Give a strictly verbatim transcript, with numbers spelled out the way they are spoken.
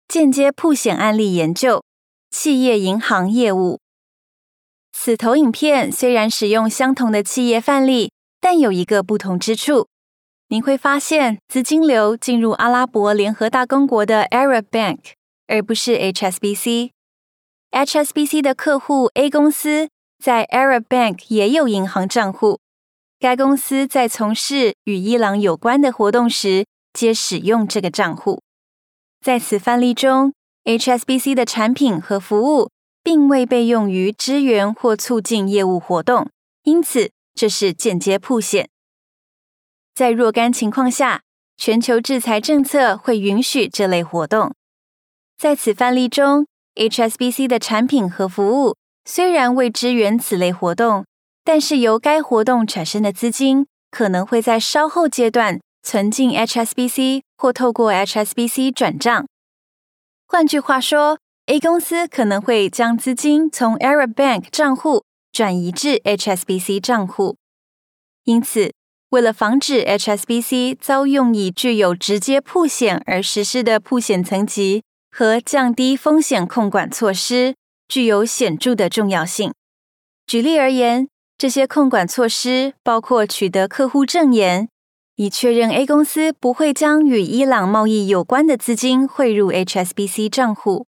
间接曝险案例研究，企业银行业务。此投影片虽然使用相同的企业范例，但有一个不同之处。您会发现资金流进入阿拉伯联合大公国的 Arab Bank， 而不是 H S B C。H S B C 的客户 A 公司在 Arab Bank 也有银行账户，该公司在从事与伊朗有关的活动时，皆使用这个账户。在此范例中 ，H S B C 的产品和服务并未被用于支援或促进业务活动，因此这是间接曝险。在若干情况下，全球制裁政策会允许这类活动。在此范例中 ，H S B C 的产品和服务虽然未支援此类活动，但是由该活动产生的资金可能会在稍后阶段存进 H S B C 或透过 H S B C 转账。换句话说 ，A 公司可能会将资金从 Arab Bank 账户转移至 H S B C 账户。因此，为了防止 H S B C 遭用以具有直接曝险而实施的曝险层级和降低风险控管措施，具有显著的重要性。举例而言，这些控管措施包括取得客户证言，以确认 A 公司不会将与伊朗贸易有关的资金汇入 H S B C 账户，